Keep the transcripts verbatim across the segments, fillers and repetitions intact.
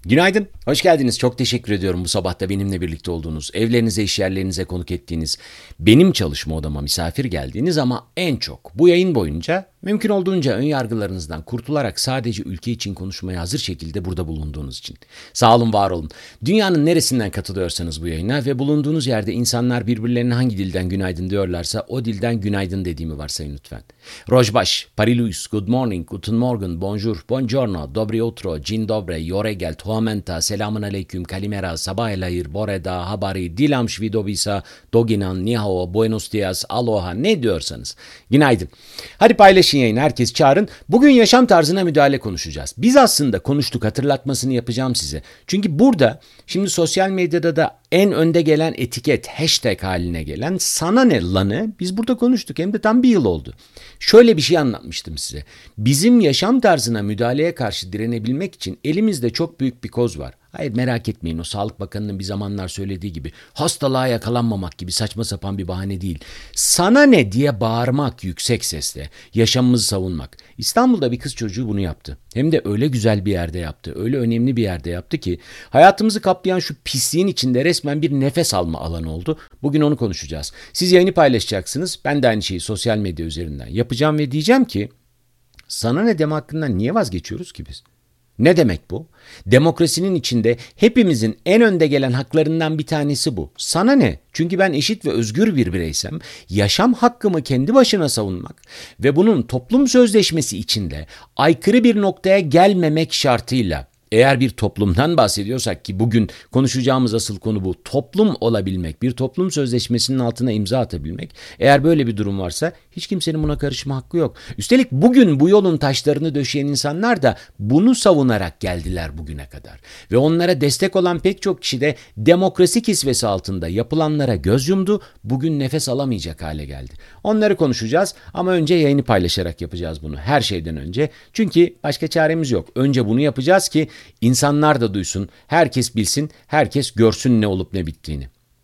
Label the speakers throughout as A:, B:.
A: Günaydın, hoş geldiniz. Çok teşekkür ediyorum bu sabah da benimle birlikte olduğunuz, evlerinize, iş yerlerinize konuk ettiğiniz, benim çalışma odama misafir geldiğiniz ama en çok bu yayın boyunca mümkün olduğunca ön yargılarınızdan kurtularak sadece ülke için konuşmaya hazır şekilde burada bulunduğunuz için. Sağ olun, var olun. Dünyanın neresinden katılıyorsanız bu yayına ve bulunduğunuz yerde insanlar birbirlerine hangi dilden günaydın diyorlarsa o dilden günaydın dediğimi varsayın lütfen. Rojbaş, Parilus, Good morning, Guten Morgen, Bonjour, Buongiorno, Dobry utro, Dzień dobry, Yoregel, Tuamenta, Selamun aleyküm, Kalimera, Sabah el hayır, Boreda, Habari, Dilam Shvidovisa, Doginan, Nihao, Buenos dias, Aloha ne diyorsanız. Günaydın. Hadi paylaşın yayını, herkes çağırın. Bugün yaşam tarzına müdahale konuşacağız. Biz aslında konuştuk, hatırlatmasını yapacağım size. Çünkü burada şimdi sosyal medyada da en önde gelen etiket, hashtag haline gelen sana ne lanı biz burada konuştuk. Hem de tam bir yıl oldu. Şöyle bir şey anlatmıştım size. Bizim yaşam tarzına müdahaleye karşı direnebilmek için elimizde çok büyük bir koz var. Hayır, merak etmeyin, o Sağlık Bakanı'nın bir zamanlar söylediği gibi hastalığa yakalanmamak gibi saçma sapan bir bahane değil. Sana ne diye bağırmak yüksek sesle, yaşamımızı savunmak. İstanbul'da bir kız çocuğu bunu yaptı. Hem de öyle güzel bir yerde yaptı, öyle önemli bir yerde yaptı ki hayatımızı kaplayan şu pisliğin içinde resmen bir nefes alma alanı oldu. Bugün onu konuşacağız. Siz yayını paylaşacaksınız, ben de aynı şeyi sosyal medya üzerinden yapacağım ve diyeceğim ki sana ne deme hakkından niye vazgeçiyoruz ki biz? Ne demek bu? Demokrasinin içinde hepimizin en önde gelen haklarından bir tanesi bu. Sana ne? Çünkü ben eşit ve özgür bir bireysem, yaşam hakkımı kendi başına savunmak ve bunun toplum sözleşmesi içinde aykırı bir noktaya gelmemek şartıyla, eğer bir toplumdan bahsediyorsak ki bugün konuşacağımız asıl konu bu, toplum olabilmek, bir toplum sözleşmesinin altına imza atabilmek, eğer böyle bir durum varsa hiç kimsenin buna karışma hakkı yok. Üstelik bugün bu yolun taşlarını döşeyen insanlar da bunu savunarak geldiler bugüne kadar. Ve onlara destek olan pek çok kişi de demokrasi kisvesi altında yapılanlara göz yumdu, bugün nefes alamayacak hale geldi. Onları konuşacağız ama önce yayını paylaşarak yapacağız bunu her şeyden önce. Çünkü başka çaremiz yok. Önce bunu yapacağız ki İnsanlar da duysun, herkes bilsin, herkes görsün ne olup ne bittiğini.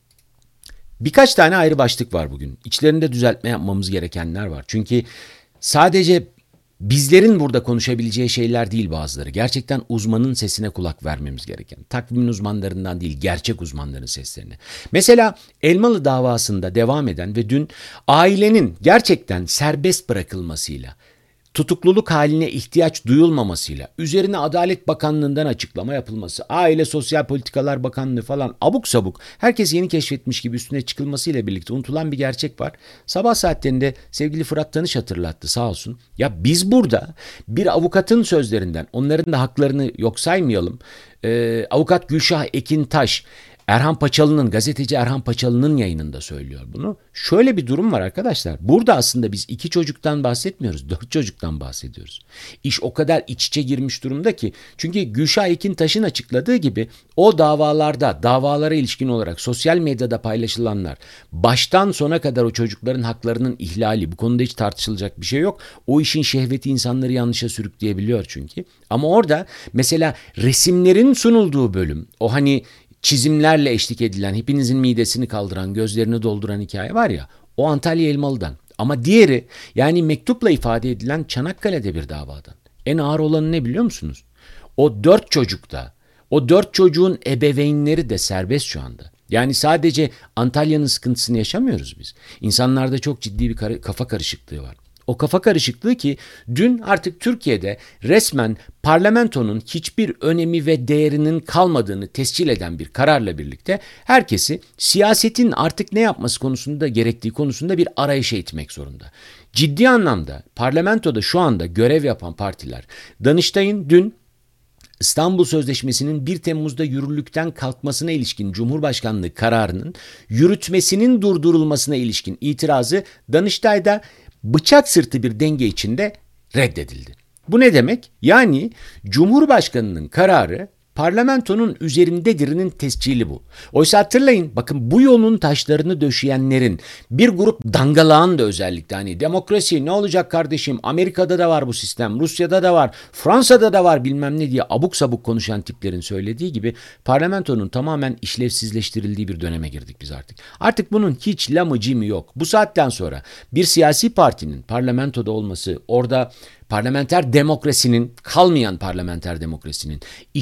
A: Birkaç tane ayrı başlık var bugün. İçlerinde düzeltme yapmamız gerekenler var. Çünkü sadece bizlerin burada konuşabileceği şeyler değil bazıları. Gerçekten uzmanın sesine kulak vermemiz gereken. Takvimin uzmanlarından değil, gerçek uzmanların seslerine. Mesela Elmalı davasında devam eden ve dün ailenin gerçekten serbest bırakılmasıyla, tutukluluk haline ihtiyaç duyulmamasıyla, üzerine Adalet Bakanlığı'ndan açıklama yapılması, Aile Sosyal Politikalar Bakanlığı falan abuk sabuk, herkes yeni keşfetmiş gibi üstüne çıkılmasıyla birlikte unutulan bir gerçek var. Sabah saatlerinde sevgili Fırat Tanış hatırlattı sağ olsun. Ya biz burada bir avukatın sözlerinden, onların da haklarını yok saymayalım, ee, avukat Gülşah Ekintaş, Erhan Paçalı'nın, gazeteci Erhan Paçalı'nın yayınında söylüyor bunu. Şöyle bir durum var arkadaşlar. Burada aslında biz iki çocuktan bahsetmiyoruz, dört çocuktan bahsediyoruz. İş o kadar iç içe girmiş durumda ki. Çünkü Gülşah Ekintaş'ın açıkladığı gibi o davalarda, davalara ilişkin olarak sosyal medyada paylaşılanlar, baştan sona kadar o çocukların haklarının ihlali, bu konuda hiç tartışılacak bir şey yok. O işin şehveti insanları yanlışa sürükleyebiliyor çünkü. Ama orada mesela resimlerin sunulduğu bölüm, o hani çizimlerle eşlik edilen, hepinizin midesini kaldıran, gözlerini dolduran hikaye var ya, o Antalya Elmalı'dan. Ama diğeri, yani mektupla ifade edilen Çanakkale'de bir davadan. En ağır olanı ne biliyor musunuz? O dört çocukta, o dört çocuğun ebeveynleri de serbest şu anda. Yani sadece Antalya'nın sıkıntısını yaşamıyoruz biz. İnsanlarda çok ciddi bir kafa karışıklığı var. O kafa karışıklığı ki dün artık Türkiye'de resmen parlamentonun hiçbir önemi ve değerinin kalmadığını tescil eden bir kararla birlikte herkesi siyasetin artık ne yapması konusunda gerektiği konusunda bir arayışa itmek zorunda. Ciddi anlamda parlamentoda şu anda görev yapan partiler, Danıştay'ın dün İstanbul Sözleşmesi'nin bir Temmuz'da yürürlükten kalkmasına ilişkin Cumhurbaşkanlığı kararının yürütmesinin durdurulmasına ilişkin itirazı Danıştay'da bıçak sırtı bir denge içinde reddedildi. Bu ne demek? Yani Cumhurbaşkanı'nın kararı parlamentonun üzerindedirinin tescili bu. Oysa hatırlayın, bakın bu yolun taşlarını döşeyenlerin bir grup dangalağın da özellikle hani demokrasi ne olacak kardeşim, Amerika'da da var bu sistem, Rusya'da da var, Fransa'da da var bilmem ne diye abuk sabuk konuşan tiplerin söylediği gibi parlamentonun tamamen işlevsizleştirildiği bir döneme girdik biz artık. Artık bunun hiç lamı cimi yok. Bu saatten sonra bir siyasi partinin parlamentoda olması, orada parlamenter demokrasinin, kalmayan parlamenter demokrasinin işleyişini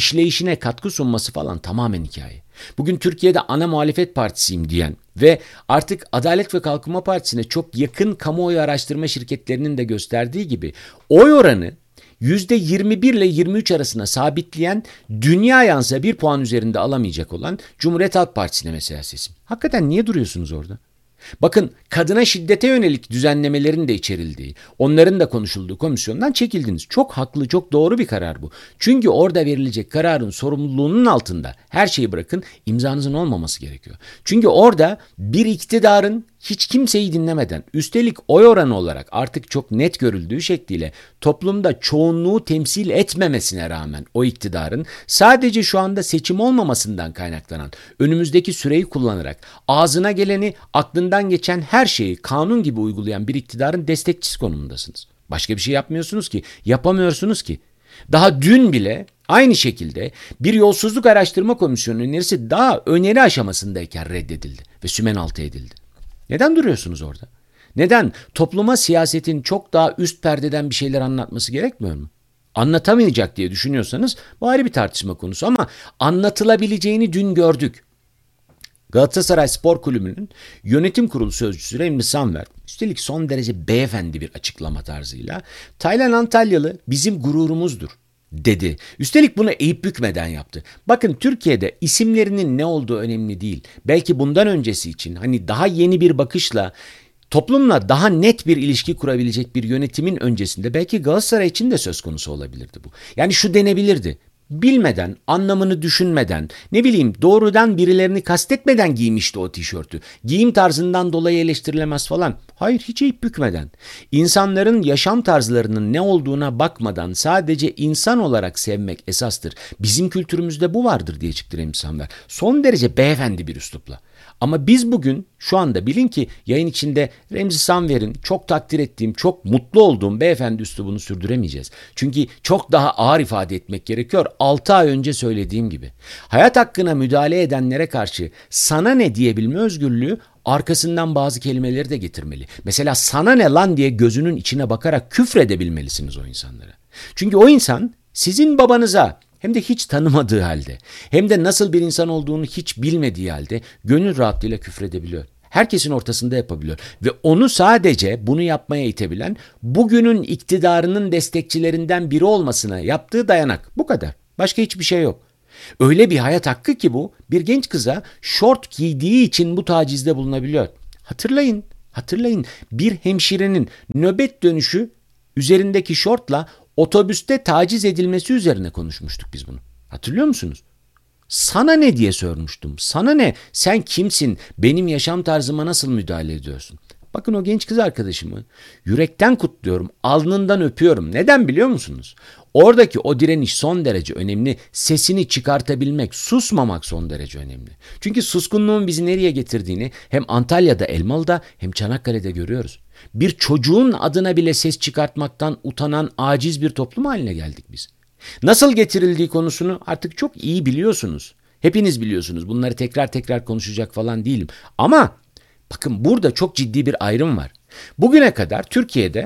A: işine katkı sunması falan tamamen hikaye. Bugün Türkiye'de ana muhalefet partisiyim diyen ve artık Adalet ve Kalkınma Partisi'ne çok yakın kamuoyu araştırma şirketlerinin de gösterdiği gibi oy oranı yüzde yirmi bir ile yirmi üç arasına sabitleyen, dünya yansa bir puan üzerinde alamayacak olan Cumhuriyet Halk Partisi'ne mesela sesim. Hakikaten niye duruyorsunuz orada? Bakın, kadına şiddete yönelik düzenlemelerin de içerildiği, onların da konuşulduğu komisyondan çekildiniz. Çok haklı, çok doğru bir karar bu. Çünkü orada verilecek kararın sorumluluğunun altında her şeyi bırakın, imzanızın olmaması gerekiyor. Çünkü orada bir iktidarın hiç kimseyi dinlemeden, üstelik oy oranı olarak artık çok net görüldüğü şekliyle toplumda çoğunluğu temsil etmemesine rağmen o iktidarın sadece şu anda seçim olmamasından kaynaklanan önümüzdeki süreyi kullanarak ağzına geleni, aklından geçen her şeyi kanun gibi uygulayan bir iktidarın destekçisi konumundasınız. Başka bir şey yapmıyorsunuz ki, yapamıyorsunuz ki. Daha dün bile aynı şekilde bir yolsuzluk araştırma komisyonu önerisi daha öneri aşamasındayken reddedildi ve sümenaltı edildi. Neden duruyorsunuz orada? Neden? Topluma siyasetin çok daha üst perdeden bir şeyler anlatması gerekmiyor mu? Anlatamayacak diye düşünüyorsanız bu ayrı bir tartışma konusu ama anlatılabileceğini dün gördük. Galatasaray Spor Kulübü'nün yönetim kurulu sözcüsü Remzi Sanver, üstelik son derece beyefendi bir açıklama tarzıyla Taylan Antalyalı bizim gururumuzdur dedi. Üstelik bunu eğip bükmeden yaptı. Bakın, Türkiye'de isimlerinin ne olduğu önemli değil. Belki bundan öncesi için hani daha yeni bir bakışla toplumla daha net bir ilişki kurabilecek bir yönetimin öncesinde belki Galatasaray için de söz konusu olabilirdi bu. Yani şu denebilirdi. Bilmeden, anlamını düşünmeden, ne bileyim doğrudan birilerini kastetmeden giymişti o tişörtü. Giyim tarzından dolayı eleştirilemez falan. Hayır, hiç eğip bükmeden. İnsanların yaşam tarzlarının ne olduğuna bakmadan sadece insan olarak sevmek esastır. Bizim kültürümüzde bu vardır diye çıktı Remzi Sanver. Son derece beyefendi bir üslupla. Ama biz bugün şu anda bilin ki yayın içinde Remzi Sanver'in çok takdir ettiğim, çok mutlu olduğum beyefendi üslubunu sürdüremeyeceğiz. Çünkü çok daha ağır ifade etmek gerekiyor. altı ay önce söylediğim gibi. Hayat hakkına müdahale edenlere karşı sana ne diyebilme özgürlüğü arkasından bazı kelimeleri de getirmeli. Mesela sana ne lan diye gözünün içine bakarak küfredebilmelisiniz o insanlara. Çünkü o insan sizin babanıza, hem de hiç tanımadığı halde, hem de nasıl bir insan olduğunu hiç bilmediği halde gönül rahatlığıyla küfredebiliyor. Herkesin ortasında yapabiliyor ve onu sadece bunu yapmaya itebilen bugünün iktidarının destekçilerinden biri olmasına yaptığı dayanak. Bu kadar. Başka hiçbir şey yok. Öyle bir hayat hakkı ki bu, bir genç kıza şort giydiği için bu tacizde bulunabiliyor. Hatırlayın, hatırlayın bir hemşirenin nöbet dönüşü üzerindeki şortla otobüste taciz edilmesi üzerine konuşmuştuk biz bunu. Hatırlıyor musunuz? Sana ne diye sormuştum. Sana ne? Sen kimsin? Benim yaşam tarzıma nasıl müdahale ediyorsun? Bakın, o genç kız arkadaşımı yürekten kutluyorum. Alnından öpüyorum. Neden biliyor musunuz? Oradaki o direniş son derece önemli. Sesini çıkartabilmek, susmamak son derece önemli. Çünkü suskunluğun bizi nereye getirdiğini hem Antalya'da, Elmalı'da hem Çanakkale'de görüyoruz. Bir çocuğun adına bile ses çıkartmaktan utanan aciz bir toplum haline geldik biz. Nasıl getirildiği konusunu artık çok iyi biliyorsunuz. Hepiniz biliyorsunuz. Bunları tekrar tekrar konuşacak falan değilim. Ama bakın, burada çok ciddi bir ayrım var. Bugüne kadar Türkiye'de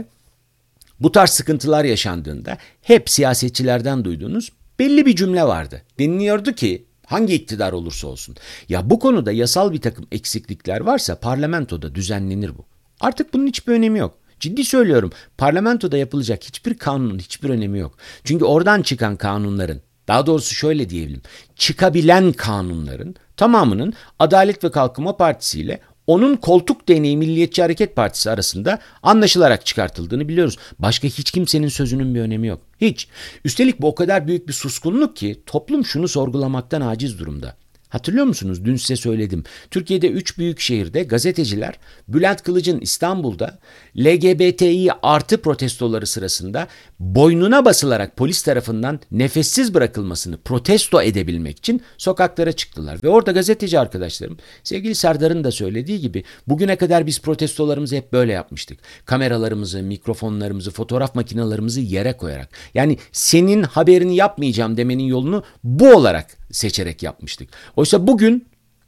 A: bu tarz sıkıntılar yaşandığında hep siyasetçilerden duyduğunuz belli bir cümle vardı. Deniliyordu ki hangi iktidar olursa olsun, ya bu konuda yasal bir takım eksiklikler varsa parlamentoda düzenlenir bu. Artık bunun hiçbir önemi yok. Ciddi söylüyorum, parlamentoda yapılacak hiçbir kanunun hiçbir önemi yok. Çünkü oradan çıkan kanunların, daha doğrusu şöyle diyelim, çıkabilen kanunların tamamının Adalet ve Kalkınma Partisi ile onun koltuk değneği Milliyetçi Hareket Partisi arasında anlaşılarak çıkartıldığını biliyoruz. Başka hiç kimsenin sözünün bir önemi yok. Hiç. Üstelik bu o kadar büyük bir suskunluk ki toplum şunu sorgulamaktan aciz durumda. Hatırlıyor musunuz? Dün size söyledim. Türkiye'de üç büyük şehirde gazeteciler Bülent Kılıç'ın İstanbul'da L G B T İ artı protestoları sırasında boynuna basılarak polis tarafından nefessiz bırakılmasını protesto edebilmek için sokaklara çıktılar. Ve orada gazeteci arkadaşlarım, sevgili Serdar'ın da söylediği gibi, bugüne kadar biz protestolarımızı hep böyle yapmıştık. Kameralarımızı, mikrofonlarımızı, fotoğraf makinelerimizi yere koyarak. Yani senin haberini yapmayacağım demenin yolunu bu olarak seçerek yapmıştık. Oysa bugün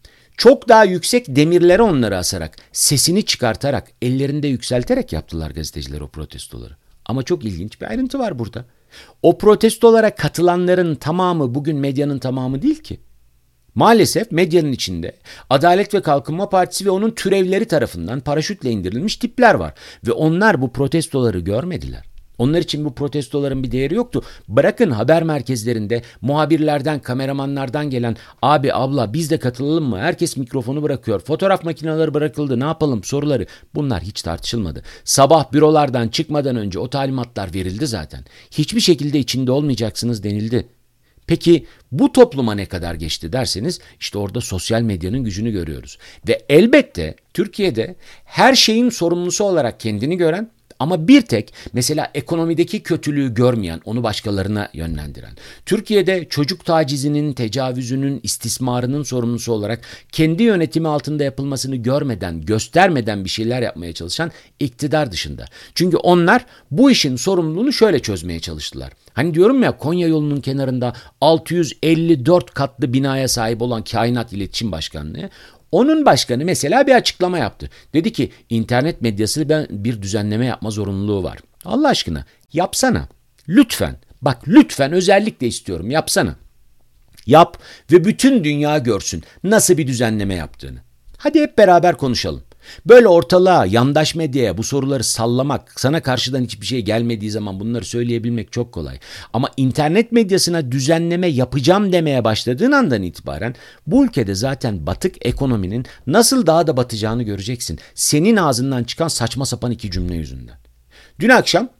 A: çok daha yüksek demirlere onları asarak, sesini çıkartarak, ellerinde yükselterek yaptılar gazeteciler o protestoları. Ama çok ilginç bir ayrıntı var burada. O protestolara katılanların tamamı bugün medyanın tamamı değil ki. Maalesef medyanın içinde Adalet ve Kalkınma Partisi ve onun türevleri tarafından paraşütle indirilmiş tipler var. Ve onlar bu protestoları görmediler. Onlar için bu protestoların bir değeri yoktu. Bırakın haber merkezlerinde muhabirlerden, kameramanlardan gelen abi abla biz de katılalım mı? Herkes mikrofonu bırakıyor. Fotoğraf makineleri bırakıldı. Ne yapalım soruları. Bunlar hiç tartışılmadı. Sabah bürolardan çıkmadan önce o talimatlar verildi zaten. Hiçbir şekilde içinde olmayacaksınız denildi. Peki bu topluma ne kadar geçti derseniz işte orada sosyal medyanın gücünü görüyoruz. Ve elbette Türkiye'de her şeyin sorumlusu olarak kendini gören ama bir tek mesela ekonomideki kötülüğü görmeyen, onu başkalarına yönlendiren, Türkiye'de çocuk tacizinin, tecavüzünün, istismarının sorumlusu olarak kendi yönetimi altında yapılmasını görmeden, göstermeden bir şeyler yapmaya çalışan iktidar dışında. Çünkü onlar bu işin sorumluluğunu şöyle çözmeye çalıştılar. Hani diyorum ya Konya yolunun kenarında altı yüz elli dört katlı binaya sahip olan Kainat İletişim Başkanlığı, onun başkanı mesela bir açıklama yaptı. Dedi ki internet medyası ben bir düzenleme yapma zorunluluğu var. Allah aşkına yapsana. Lütfen. Bak lütfen özellikle istiyorum yapsana. Yap ve bütün dünya görsün nasıl bir düzenleme yaptığını. Hadi hep beraber konuşalım. Böyle ortalığa, yandaş medyaya bu soruları sallamak, sana karşıdan hiçbir şey gelmediği zaman bunları söyleyebilmek çok kolay. Ama internet medyasına düzenleme yapacağım demeye başladığın andan itibaren bu ülkede zaten batık ekonominin nasıl daha da batacağını göreceksin. Senin ağzından çıkan saçma sapan iki cümle yüzünden. Dün akşam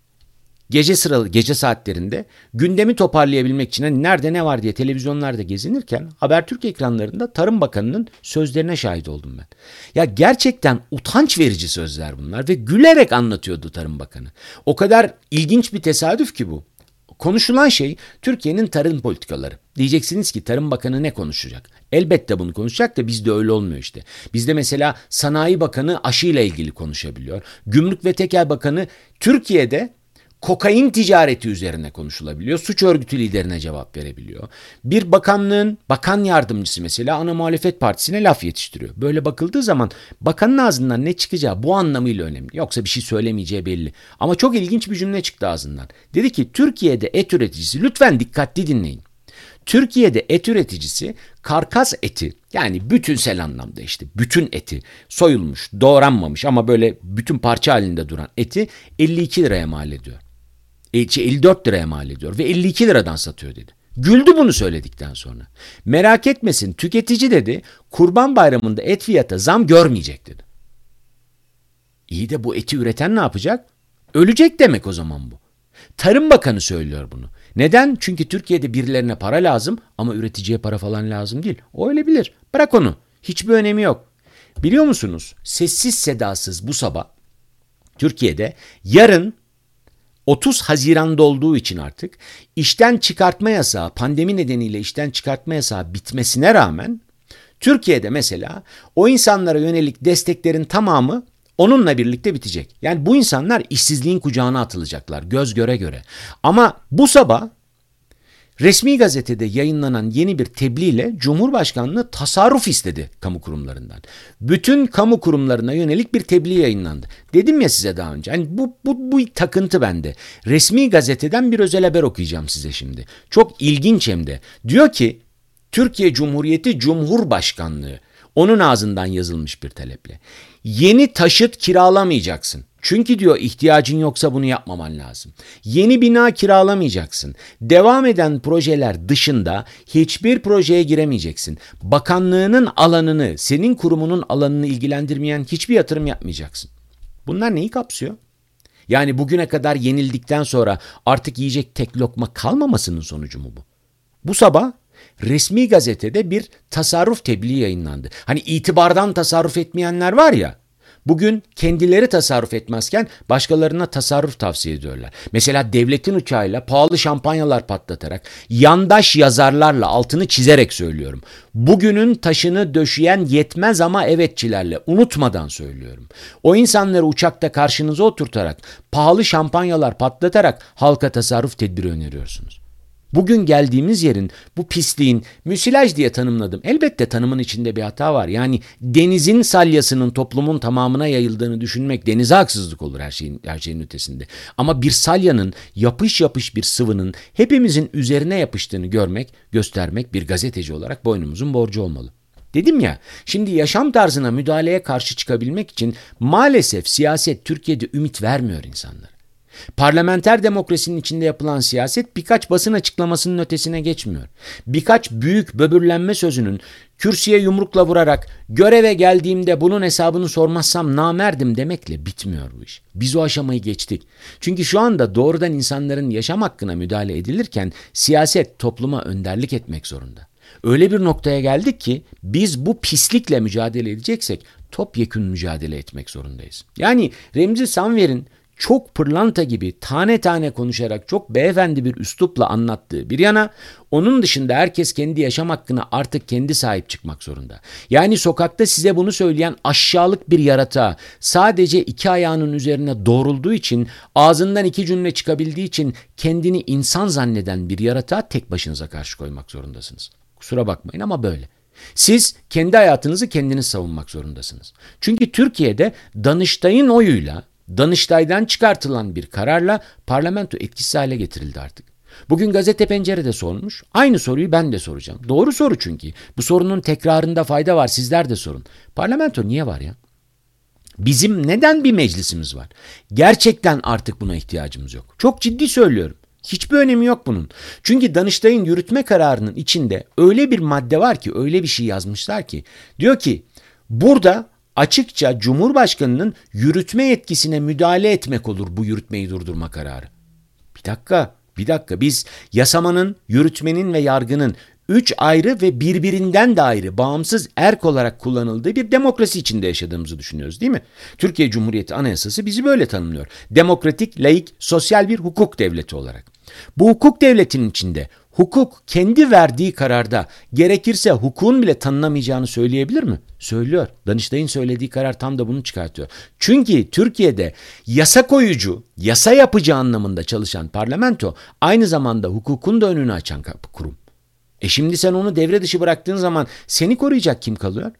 A: gece sıralı gece saatlerinde gündemi toparlayabilmek için hani nerede ne var diye televizyonlarda gezinirken Habertürk ekranlarında Tarım Bakanı'nın sözlerine şahit oldum ben. Ya gerçekten utanç verici sözler bunlar ve gülerek anlatıyordu Tarım Bakanı. O kadar ilginç bir tesadüf ki bu. Konuşulan şey Türkiye'nin tarım politikaları. Diyeceksiniz ki Tarım Bakanı ne konuşacak? Elbette bunu konuşacak da bizde öyle olmuyor işte. Bizde mesela Sanayi Bakanı aşıyla ilgili konuşabiliyor. Gümrük ve Tekel Bakanı Türkiye'de kokain ticareti üzerine konuşulabiliyor. Suç örgütü liderine cevap verebiliyor. Bir bakanlığın bakan yardımcısı mesela ana muhalefet partisine laf yetiştiriyor. Böyle bakıldığı zaman bakanın ağzından ne çıkacağı bu anlamıyla önemli. Yoksa bir şey söylemeyeceği belli. Ama çok ilginç bir cümle çıktı ağzından. Dedi ki Türkiye'de et üreticisi, lütfen dikkatli dinleyin. Türkiye'de et üreticisi karkas eti, yani bütünsel anlamda işte bütün eti, soyulmuş, doğranmamış ama böyle bütün parça halinde duran eti elli iki liraya mal ediyor. elli dört liraya mal ediyor ve elli iki liradan satıyor dedi. Güldü bunu söyledikten sonra. Merak etmesin tüketici dedi, Kurban Bayramı'nda et fiyatı zam görmeyecek dedi. İyi de bu eti üreten ne yapacak? Ölecek demek o zaman bu. Tarım Bakanı söylüyor bunu. Neden? Çünkü Türkiye'de birilerine para lazım ama üreticiye para falan lazım değil. O öyle bilir. Bırak onu. Hiçbir önemi yok. Biliyor musunuz? Sessiz sedasız bu sabah Türkiye'de yarın otuz Haziran'da olduğu için artık işten çıkartma yasağı, pandemi nedeniyle işten çıkartma yasağı bitmesine rağmen Türkiye'de mesela o insanlara yönelik desteklerin tamamı onunla birlikte bitecek. Yani bu insanlar işsizliğin kucağına atılacaklar göz göre göre. Ama bu sabah resmi gazetede yayınlanan yeni bir tebliğ ile Cumhurbaşkanlığı tasarruf istedi kamu kurumlarından. Bütün kamu kurumlarına yönelik bir tebliğ yayınlandı. Dedim ya size daha önce. Hani bu, bu, bu takıntı bende. Resmi gazeteden bir özel haber okuyacağım size şimdi. Çok ilginç hem de. Diyor ki Türkiye Cumhuriyeti Cumhurbaşkanlığı, onun ağzından yazılmış bir taleple. Yeni taşıt kiralamayacaksın. Çünkü diyor ihtiyacın yoksa bunu yapmaman lazım. Yeni bina kiralamayacaksın. Devam eden projeler dışında hiçbir projeye giremeyeceksin. Bakanlığının alanını, senin kurumunun alanını ilgilendirmeyen hiçbir yatırım yapmayacaksın. Bunlar neyi kapsıyor? Yani bugüne kadar yenildikten sonra artık yiyecek tek lokma kalmamasının sonucu mu bu? Bu sabah resmi gazetede bir tasarruf tebliği yayınlandı. Hani itibardan tasarruf etmeyenler var ya, bugün kendileri tasarruf etmezken başkalarına tasarruf tavsiye ediyorlar. Mesela devletin uçağıyla pahalı şampanyalar patlatarak, yandaş yazarlarla, altını çizerek söylüyorum. Bugünün taşını döşeyen yetmez ama evetçilerle, unutmadan söylüyorum. O insanları uçakta karşınıza oturtarak, pahalı şampanyalar patlatarak halka tasarruf tedbiri öneriyorsunuz. Bugün geldiğimiz yerin bu pisliğin müsilaj diye tanımladım. Elbette tanımın içinde bir hata var. Yani denizin salyasının toplumun tamamına yayıldığını düşünmek denize haksızlık olur her şeyin her şeyin ötesinde. Ama bir salyanın yapış yapış bir sıvının hepimizin üzerine yapıştığını görmek, göstermek bir gazeteci olarak boynumuzun borcu olmalı. Dedim ya, şimdi yaşam tarzına müdahaleye karşı çıkabilmek için maalesef siyaset Türkiye'de ümit vermiyor insanlara. Parlamenter demokrasinin içinde yapılan siyaset birkaç basın açıklamasının ötesine geçmiyor. Birkaç büyük böbürlenme sözünün kürsüye yumrukla vurarak göreve geldiğimde bunun hesabını sormazsam namerdim demekle bitmiyor bu iş. Biz o aşamayı geçtik. Çünkü şu anda doğrudan insanların yaşam hakkına müdahale edilirken siyaset topluma önderlik etmek zorunda. Öyle bir noktaya geldik ki biz bu pislikle mücadele edeceksek topyekün mücadele etmek zorundayız. Yani Remzi Sanver'in çok pırlanta gibi tane tane konuşarak çok beyefendi bir üslupla anlattığı bir yana, onun dışında herkes kendi yaşam hakkına artık kendi sahip çıkmak zorunda. Yani sokakta size bunu söyleyen aşağılık bir yaratığa sadece iki ayağının üzerine doğrulduğu için, ağzından iki cümle çıkabildiği için kendini insan zanneden bir yaratığa tek başınıza karşı koymak zorundasınız. Kusura bakmayın ama böyle. Siz kendi hayatınızı kendiniz savunmak zorundasınız. Çünkü Türkiye'de Danıştay'ın oyuyla, Danıştay'dan çıkartılan bir kararla parlamento etkisiz hale getirildi artık. Bugün Gazete Pencere'de sormuş. Aynı soruyu ben de soracağım. Doğru soru çünkü. Bu sorunun tekrarında fayda var. Sizler de sorun. Parlamento niye var ya? Bizim neden bir meclisimiz var? Gerçekten artık buna ihtiyacımız yok. Çok ciddi söylüyorum. Hiçbir önemi yok bunun. Çünkü Danıştay'ın yürütme kararının içinde öyle bir madde var ki, öyle bir şey yazmışlar ki, diyor ki burada açıkça Cumhurbaşkanı'nın yürütme yetkisine müdahale etmek olur bu yürütmeyi durdurma kararı. Bir dakika, bir dakika. Biz yasamanın, yürütmenin ve yargının üç ayrı ve birbirinden de ayrı, bağımsız erk olarak kullanıldığı bir demokrasi içinde yaşadığımızı düşünüyoruz, değil mi? Türkiye Cumhuriyeti Anayasası bizi böyle tanımlıyor. Demokratik, laik, sosyal bir hukuk devleti olarak. Bu hukuk devletinin içinde hukuk kendi verdiği kararda gerekirse hukukun bile tanınamayacağını söyleyebilir mi? Söylüyor. Danıştay'ın söylediği karar tam da bunu çıkartıyor. Çünkü Türkiye'de yasa koyucu, yasa yapıcı anlamında çalışan parlamento aynı zamanda hukukun da önünü açan kurum. E şimdi sen onu devre dışı bıraktığın zaman seni koruyacak kim kalıyor?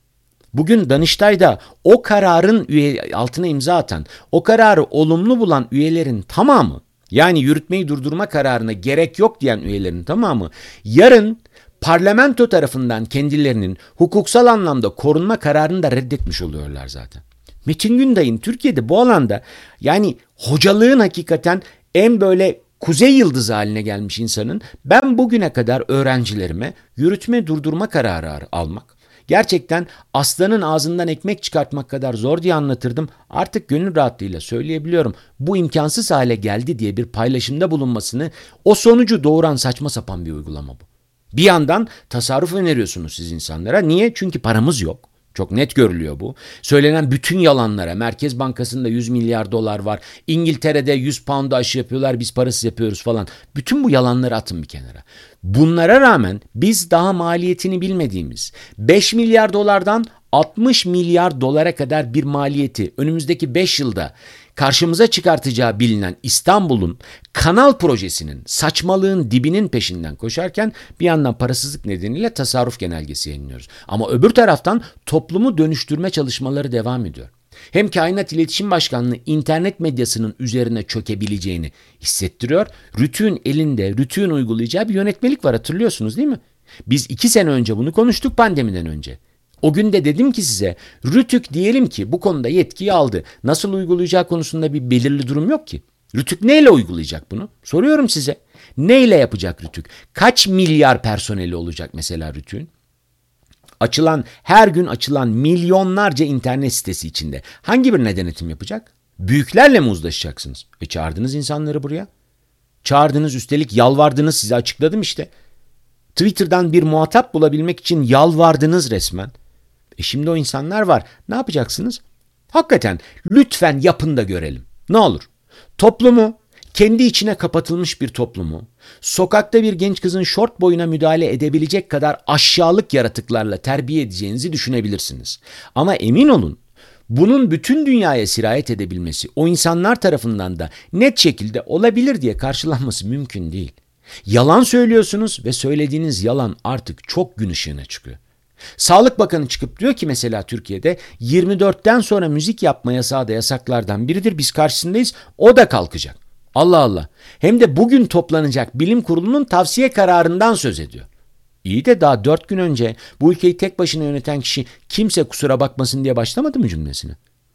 A: Bugün Danıştay'da o kararın üye, altına imza atan, o kararı olumlu bulan üyelerin tamamı, yani yürütmeyi durdurma kararına gerek yok diyen üyelerin tamamı, yarın parlamento tarafından kendilerinin hukuksal anlamda korunma kararını da reddetmiş oluyorlar zaten. Metin Günday'ın Türkiye'de bu alanda, yani hocalığın hakikaten en böyle kuzey yıldızı haline gelmiş insanın, ben bugüne kadar öğrencilerime yürütme durdurma kararı almak gerçekten aslanın ağzından ekmek çıkartmak kadar zor diye anlatırdım. Artık gönül rahatlığıyla söyleyebiliyorum. Bu imkansız hale geldi diye bir paylaşımda bulunmasını, o sonucu doğuran saçma sapan bir uygulama bu. Bir yandan tasarruf öneriyorsunuz siz insanlara. Niye? Çünkü paramız yok. Çok net görülüyor bu. Söylenen bütün yalanlara, Merkez Bankası'nda yüz milyar dolar var, İngiltere'de yüz pound'a aşı yapıyorlar, biz parasız yapıyoruz falan. Bütün bu yalanları atın bir kenara. Bunlara rağmen biz daha maliyetini bilmediğimiz beş milyar dolardan altmış milyar dolara kadar bir maliyeti önümüzdeki beş yılda karşımıza çıkartacağı bilinen İstanbul'un kanal projesinin saçmalığın dibinin peşinden koşarken bir yandan parasızlık nedeniyle tasarruf genelgesi yayınlıyoruz. Ama öbür taraftan toplumu dönüştürme çalışmaları devam ediyor. Hem Kainat İletişim Başkanlığı internet medyasının üzerine çökebileceğini hissettiriyor. RTÜK'ün elinde, RTÜK'ün uygulayacağı bir yönetmelik var, hatırlıyorsunuz değil mi? Biz iki sene önce bunu konuştuk, pandemiden önce. O gün de dedim ki size, RTÜK diyelim ki bu konuda yetkiyi aldı. Nasıl uygulayacağı konusunda bir belirli durum yok ki. RTÜK neyle uygulayacak bunu? Soruyorum size. Neyle yapacak RTÜK? Kaç milyar personeli olacak mesela RTÜK'ün? Açılan, her gün açılan milyonlarca internet sitesi içinde hangi birine denetim yapacak? Büyüklerle mi uzlaşacaksınız? E çağırdınız insanları buraya. Çağırdınız, üstelik yalvardınız, size açıkladım işte. Twitter'dan bir muhatap bulabilmek için yalvardınız resmen. E şimdi o insanlar var. Ne yapacaksınız? Hakikaten lütfen yapın da görelim. Ne olur. Toplumu, kendi içine kapatılmış bir toplumu, sokakta bir genç kızın şort boyuna müdahale edebilecek kadar aşağılık yaratıklarla terbiye edeceğinizi düşünebilirsiniz. Ama emin olun, bunun bütün dünyaya sirayet edebilmesi, o insanlar tarafından da net şekilde olabilir diye karşılanması mümkün değil. Yalan söylüyorsunuz ve söylediğiniz yalan artık çok gün ışığına çıkıyor. Sağlık Bakanı çıkıp diyor ki mesela Türkiye'de yirmi dörtten sonra müzik yapma yasağı da yasaklardan biridir. Biz karşısındayız. O da kalkacak. Allah Allah. Hem de bugün toplanacak bilim kurulunun tavsiye kararından söz ediyor. İyi de daha dört gün önce bu ülkeyi tek başına yöneten kişi kimse kusura bakmasın diye başlamadı mı cümlesine?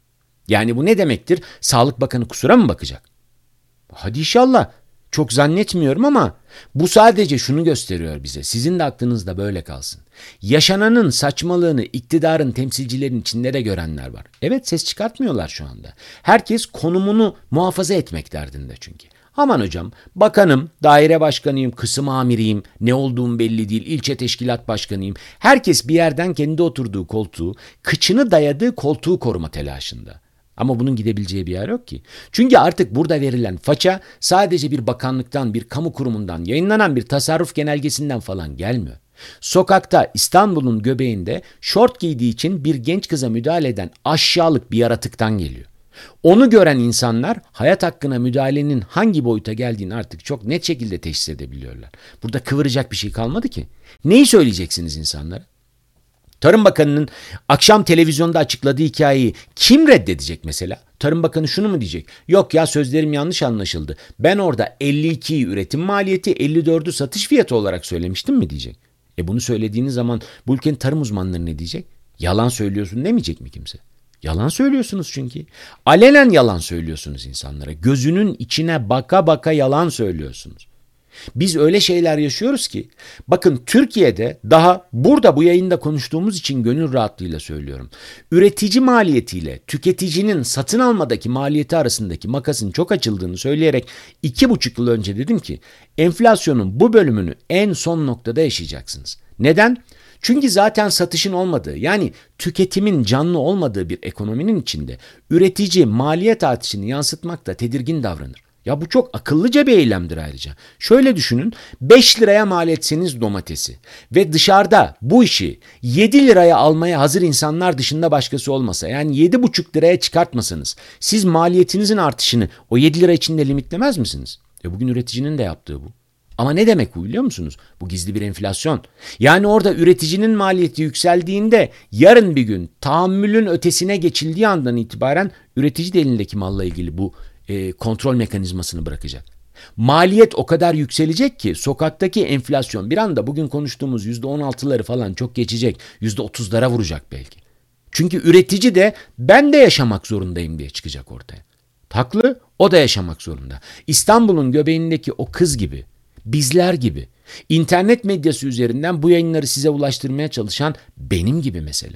A: Yani bu ne demektir? Sağlık Bakanı kusura mı bakacak? Hadi inşallah. Çok zannetmiyorum ama bu sadece şunu gösteriyor bize. Sizin de aklınızda böyle kalsın. Yaşananın saçmalığını iktidarın temsilcilerin içinde de görenler var. Evet, ses çıkartmıyorlar şu anda. Herkes konumunu muhafaza etmek derdinde çünkü. Aman hocam, bakanım, daire başkanıyım, kısım amiriyim, ne olduğum belli değil, ilçe teşkilat başkanıyım. Herkes bir yerden kendi oturduğu koltuğu, kıçını dayadığı koltuğu koruma telaşında. Ama bunun gidebileceği bir yer yok ki. Çünkü artık burada verilen faça sadece bir bakanlıktan, bir kamu kurumundan, yayınlanan bir tasarruf genelgesinden falan gelmiyor. Sokakta İstanbul'un göbeğinde şort giydiği için bir genç kıza müdahale eden aşağılık bir yaratıktan geliyor. Onu gören insanlar hayat hakkına müdahalenin hangi boyuta geldiğini artık çok net şekilde teşhis edebiliyorlar. Burada kıvıracak bir şey kalmadı ki. Neyi söyleyeceksiniz insanlara? Tarım Bakanı'nın akşam televizyonda açıkladığı hikayeyi kim reddedecek mesela? Tarım Bakanı şunu mu diyecek? Yok ya, sözlerim yanlış anlaşıldı. Ben orada elli ikiyi üretim maliyeti, elli dördü satış fiyatı olarak söylemiştim mi diyecek. E bunu söylediğiniz zaman bu ülkenin tarım uzmanları ne diyecek? Yalan söylüyorsun demeyecek mi kimse? Yalan söylüyorsunuz çünkü. Alenen yalan söylüyorsunuz insanlara. Gözünün içine baka baka yalan söylüyorsunuz. Biz öyle şeyler yaşıyoruz ki, bakın Türkiye'de daha burada bu yayında konuştuğumuz için gönül rahatlığıyla söylüyorum. Üretici maliyetiyle tüketicinin satın almadaki maliyeti arasındaki makasın çok açıldığını söyleyerek iki buçuk yıl önce dedim ki enflasyonun bu bölümünü en son noktada yaşayacaksınız. Neden? Çünkü zaten satışın olmadığı, yani tüketimin canlı olmadığı bir ekonominin içinde üretici maliyet artışını yansıtmakta tedirgin davranır. Ya bu çok akıllıca bir eylemdir ayrıca. Şöyle düşünün, beş liraya mal etseniz domatesi ve dışarıda bu işi yedi liraya almaya hazır insanlar dışında başkası olmasa, yani yedi buçuk liraya çıkartmasanız siz maliyetinizin artışını o yedi lira içinde limitlemez misiniz? E bugün üreticinin de yaptığı bu. Ama ne demek bu biliyor musunuz? Bu gizli bir enflasyon. Yani orada üreticinin maliyeti yükseldiğinde yarın bir gün tahammülün ötesine geçildiği andan itibaren üretici de elindeki malla ilgili bu e, kontrol mekanizmasını bırakacak. Maliyet o kadar yükselecek ki sokaktaki enflasyon bir anda bugün konuştuğumuz yüzde on altıları falan çok geçecek. yüzde otuzlara vuracak belki. Çünkü üretici de ben de yaşamak zorundayım diye çıkacak ortaya. Haklı, o da yaşamak zorunda. İstanbul'un göbeğindeki o kız gibi, bizler gibi, internet medyası üzerinden bu yayınları size ulaştırmaya çalışan benim gibi mesela.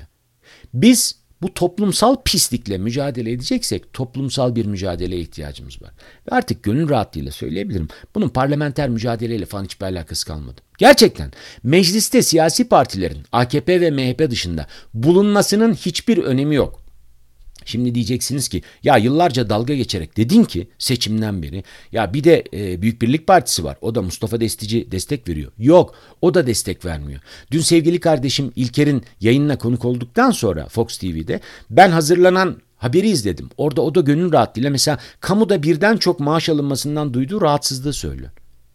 A: Biz bu toplumsal pislikle mücadele edeceksek toplumsal bir mücadeleye ihtiyacımız var. Ve artık gönül rahatlığıyla söyleyebilirim. Bunun parlamenter mücadeleyle falan hiçbir alakası kalmadı. Gerçekten mecliste siyasi partilerin A K P ve M H P dışında bulunmasının hiçbir önemi yok. Şimdi diyeceksiniz ki ya yıllarca dalga geçerek dedin ki seçimden beri ya bir de e, Büyük Birlik Partisi var. O da Mustafa Destici destek veriyor. Yok, o da destek vermiyor. Dün sevgili kardeşim İlker'in yayınına konuk olduktan sonra Fox T V'de ben hazırlanan haberi izledim. Orada o da gönül rahatlığıyla mesela kamuda birden çok maaş alınmasından duyduğu rahatsızlığı söylüyor.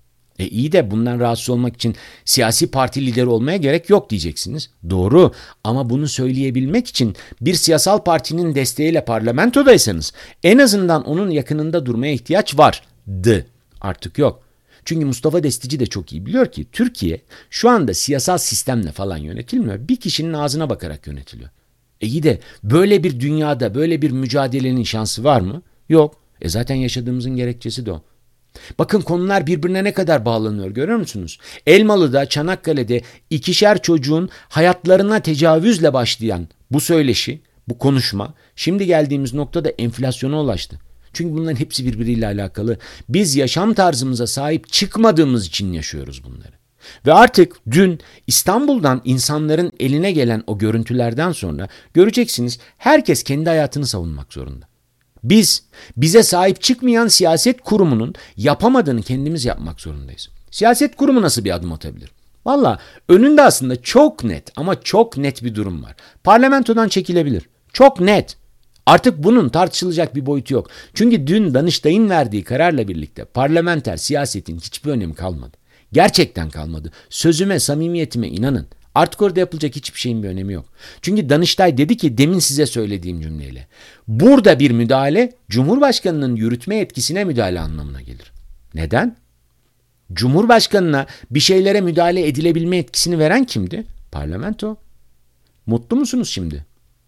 A: E iyi de bundan rahatsız olmak için siyasi parti lideri olmaya gerek yok diyeceksiniz. Doğru, ama bunu söyleyebilmek için bir siyasal partinin desteğiyle parlamentodaysanız en azından onun yakınında durmaya ihtiyaç vardı. Artık yok. Çünkü Mustafa Destici de çok iyi biliyor ki Türkiye şu anda siyasal sistemle falan yönetilmiyor. Bir kişinin ağzına bakarak yönetiliyor. E iyi de böyle bir dünyada böyle bir mücadelenin şansı var mı? Yok. E zaten yaşadığımızın gerekçesi de o. Bakın konular birbirine ne kadar bağlanıyor görüyor musunuz? Elmalı'da, Çanakkale'de ikişer çocuğun hayatlarına tecavüzle başlayan bu söyleşi, bu konuşma şimdi geldiğimiz noktada enflasyona ulaştı. Çünkü bunların hepsi birbiriyle alakalı. Biz yaşam tarzımıza sahip çıkmadığımız için yaşıyoruz bunları. Ve artık dün İstanbul'dan insanların eline gelen o görüntülerden sonra göreceksiniz herkes kendi hayatını savunmak zorunda. Biz, bize sahip çıkmayan siyaset kurumunun yapamadığını kendimiz yapmak zorundayız. Siyaset kurumu nasıl bir adım atabilir? Valla önünde aslında çok net ama çok net bir durum var. Parlamentodan çekilebilir. Çok net. Artık bunun tartışılacak bir boyutu yok. Çünkü dün Danıştay'ın verdiği kararla birlikte parlamenter siyasetin hiçbir önemi kalmadı. Gerçekten kalmadı. Sözüme, samimiyetime inanın. Artık orada yapılacak hiçbir şeyin bir önemi yok. Çünkü Danıştay dedi ki demin size söylediğim cümleyle. Burada bir müdahale Cumhurbaşkanı'nın yürütme yetkisine müdahale anlamına gelir. Neden? Cumhurbaşkanına bir şeylere müdahale edilebilme etkisini veren kimdi? Parlamento. Mutlu musunuz şimdi?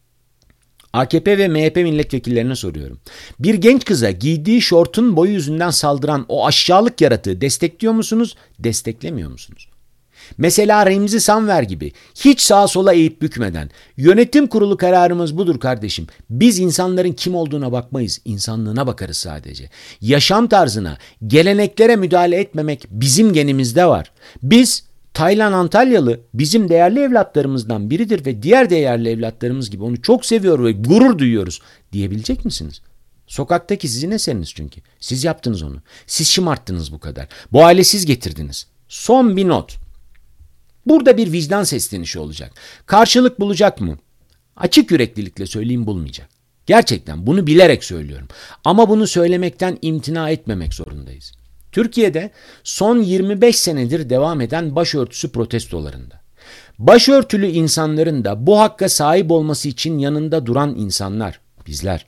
A: A K P ve M H P milletvekillerine soruyorum. Bir genç kıza giydiği şortun boyu yüzünden saldıran o aşağılık yaratığı destekliyor musunuz, desteklemiyor musunuz? Mesela Remzi Sanver gibi hiç sağa sola eğip bükmeden yönetim kurulu kararımız budur kardeşim. Biz insanların kim olduğuna bakmayız, insanlığına bakarız sadece. Yaşam tarzına, geleneklere müdahale etmemek bizim genimizde var. Biz Taylan Antalyalı bizim değerli evlatlarımızdan biridir ve diğer değerli evlatlarımız gibi onu çok seviyor ve gurur duyuyoruz diyebilecek misiniz? Sokaktaki sizin eseriniz çünkü. Siz yaptınız onu. Siz şımarttınız bu kadar. Bu hale siz getirdiniz. Son bir not. Burada bir vicdan seslenişi olacak. Karşılık bulacak mı? Açık yüreklilikle söyleyeyim, bulmayacak. Gerçekten bunu bilerek söylüyorum. Ama bunu söylemekten imtina etmemek zorundayız. Türkiye'de son yirmi beş senedir devam eden başörtüsü protestolarında, başörtülü insanların da bu hakka sahip olması için yanında duran insanlar, bizler.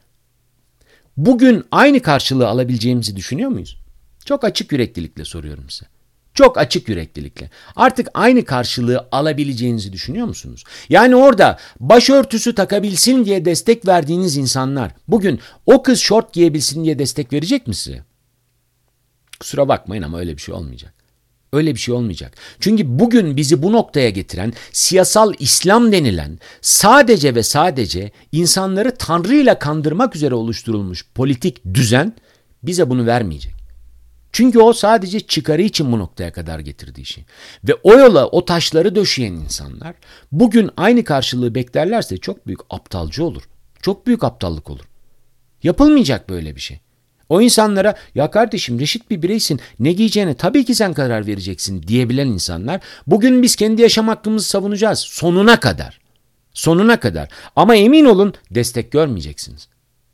A: Bugün aynı karşılığı alabileceğimizi düşünüyor muyuz? Çok açık yüreklilikle soruyorum size. Çok açık yüreklilikle. Artık aynı karşılığı alabileceğinizi düşünüyor musunuz? Yani orada başörtüsü takabilsin diye destek verdiğiniz insanlar bugün o kız şort giyebilsin diye destek verecek mi size? Kusura bakmayın ama öyle bir şey olmayacak. Öyle bir şey olmayacak. Çünkü bugün bizi bu noktaya getiren siyasal İslam denilen sadece ve sadece insanları Tanrı ile kandırmak üzere oluşturulmuş politik düzen bize bunu vermeyecek. Çünkü o sadece çıkarı için bu noktaya kadar getirdiği işi. Ve o yola o taşları döşeyen insanlar bugün aynı karşılığı beklerlerse çok büyük aptalcı olur. Çok büyük aptallık olur. Yapılmayacak böyle bir şey. O insanlara ya kardeşim reşit bir bireysin, ne giyeceğine tabii ki sen karar vereceksin diyebilen insanlar bugün biz kendi yaşam hakkımızı savunacağız sonuna kadar. Sonuna kadar. Ama emin olun destek görmeyeceksiniz.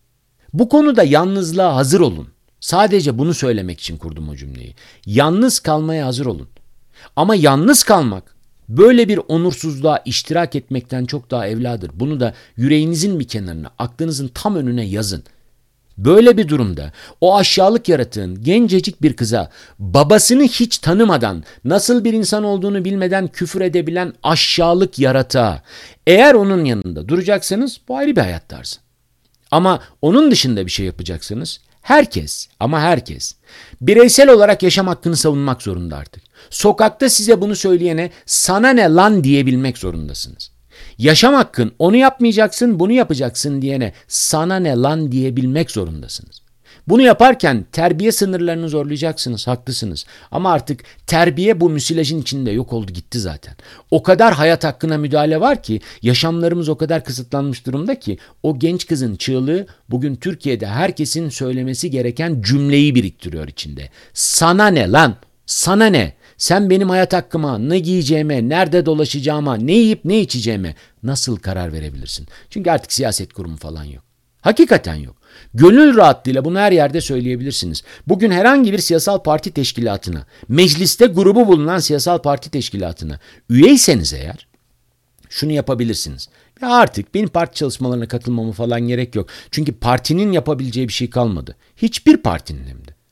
A: Bu konuda yalnızlığa hazır olun. Sadece bunu söylemek için kurdum o cümleyi. Yalnız kalmaya hazır olun. Ama yalnız kalmak böyle bir onursuzluğa iştirak etmekten çok daha evladır. Bunu da yüreğinizin bir kenarına, aklınızın tam önüne yazın. Böyle bir durumda o aşağılık yaratığın gencecik bir kıza babasını hiç tanımadan nasıl bir insan olduğunu bilmeden küfür edebilen aşağılık yaratığa eğer onun yanında duracaksanız bu ayrı bir hayat tarzı. Ama onun dışında bir şey yapacaksanız herkes ama herkes bireysel olarak yaşam hakkını savunmak zorunda artık. Sokakta size bunu söyleyene sana ne lan diyebilmek zorundasınız. Yaşam hakkın onu yapmayacaksın bunu yapacaksın diyene sana ne lan diyebilmek zorundasınız. Bunu yaparken terbiye sınırlarını zorlayacaksınız, haklısınız. Ama artık terbiye bu müsilajın içinde yok oldu gitti zaten. O kadar hayat hakkına müdahale var ki yaşamlarımız o kadar kısıtlanmış durumda ki o genç kızın çığlığı bugün Türkiye'de herkesin söylemesi gereken cümleyi biriktiriyor içinde. Sana ne lan? Sana ne? Sen benim hayat hakkıma, ne giyeceğime, nerede dolaşacağıma, ne yiyip ne içeceğime nasıl karar verebilirsin? Çünkü artık siyaset kurumu falan yok. Hakikaten yok. Gönül rahatlığıyla bunu her yerde söyleyebilirsiniz. Bugün herhangi bir siyasal parti teşkilatına, mecliste grubu bulunan siyasal parti teşkilatına üyeyseniz eğer şunu yapabilirsiniz. Ya artık benim parti çalışmalarına katılmama falan gerek yok. Çünkü partinin yapabileceği bir şey kalmadı. Hiçbir partinin hem de.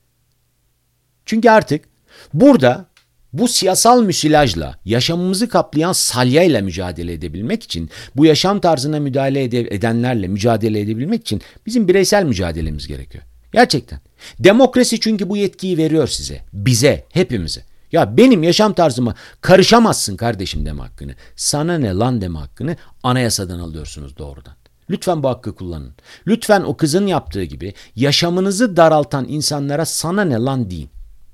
A: Çünkü artık burada bu siyasal müsilajla, yaşamımızı kaplayan salyayla mücadele edebilmek için, bu yaşam tarzına müdahale edenlerle mücadele edebilmek için bizim bireysel mücadelemiz gerekiyor. Gerçekten. Demokrasi çünkü bu yetkiyi veriyor size, bize, hepimize. Ya benim yaşam tarzıma karışamazsın kardeşim deme hakkını, sana ne lan deme hakkını anayasadan alıyorsunuz doğrudan. Lütfen bu hakkı kullanın. Lütfen o kızın yaptığı gibi yaşamınızı daraltan insanlara sana ne lan deyin.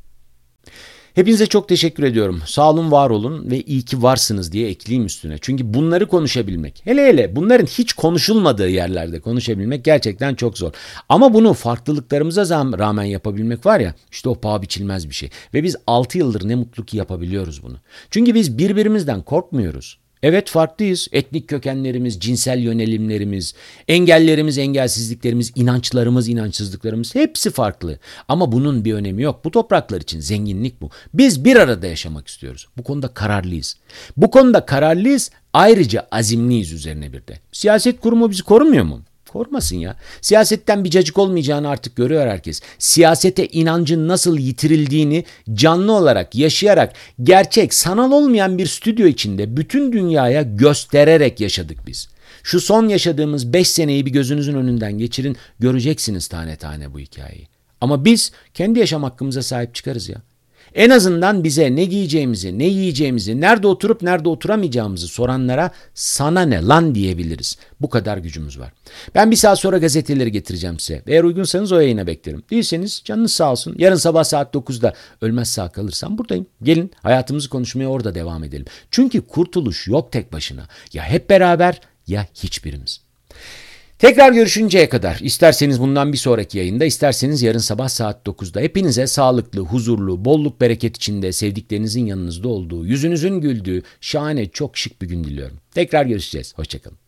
A: Hepinize çok teşekkür ediyorum. Sağ olun, var olun ve iyi ki varsınız diye ekleyeyim üstüne. Çünkü bunları konuşabilmek, hele hele bunların hiç konuşulmadığı yerlerde konuşabilmek gerçekten çok zor. Ama bunu farklılıklarımıza rağmen yapabilmek var ya, işte o paha biçilmez bir şey. Ve biz altı yıldır ne mutlu ki yapabiliyoruz bunu. Çünkü biz birbirimizden korkmuyoruz. Evet farklıyız. Etnik kökenlerimiz, cinsel yönelimlerimiz, engellerimiz, engelsizliklerimiz, inançlarımız, inançsızlıklarımız hepsi farklı. Ama bunun bir önemi yok. Bu topraklar için zenginlik bu. Biz bir arada yaşamak istiyoruz. Bu konuda kararlıyız. Bu konuda kararlıyız, ayrıca azimliyiz üzerine bir de. Siyaset kurumu bizi korumuyor mu? Korumasın ya. Siyasetten bir cacık olmayacağını artık görüyor herkes. Siyasete inancın nasıl yitirildiğini canlı olarak, yaşayarak, gerçek, sanal olmayan bir stüdyo içinde bütün dünyaya göstererek yaşadık biz. Şu son yaşadığımız beş seneyi bir gözünüzün önünden geçirin, göreceksiniz tane tane bu hikayeyi. Ama biz kendi yaşam hakkımıza sahip çıkarız ya. En azından bize ne giyeceğimizi, ne yiyeceğimizi, nerede oturup nerede oturamayacağımızı soranlara sana ne lan diyebiliriz. Bu kadar gücümüz var. Ben bir saat sonra gazeteleri getireceğim size. Eğer uygunsanız o yayına beklerim. Değilseniz canınız sağ olsun. Yarın sabah saat dokuzda ölmez sağ kalırsam buradayım. Gelin hayatımızı konuşmaya orada devam edelim. Çünkü kurtuluş yok tek başına. Ya hep beraber ya hiçbirimiz. Tekrar görüşünceye kadar isterseniz bundan bir sonraki yayında, isterseniz yarın sabah saat dokuzda hepinize sağlıklı, huzurlu, bolluk bereket içinde sevdiklerinizin yanınızda olduğu, yüzünüzün güldüğü, şahane, çok şık bir gün diliyorum. Tekrar görüşeceğiz. Hoşçakalın.